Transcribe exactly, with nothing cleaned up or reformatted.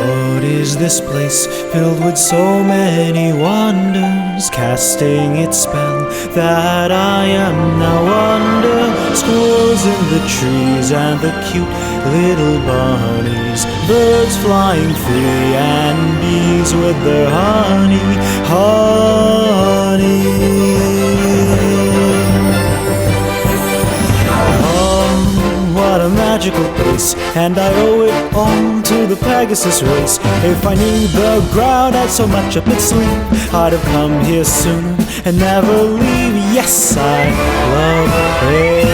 What is this place filled with so many wonders, casting its spell that I am now under? Squirrels in the trees and the cute little bunnies, birds flying free and bees with their honey, honey. What a magical place, and I owe it all to the Pegasus race. If I knew the ground had so much up its sleeve, I'd have come here sooner and never leave. Yes, I love it.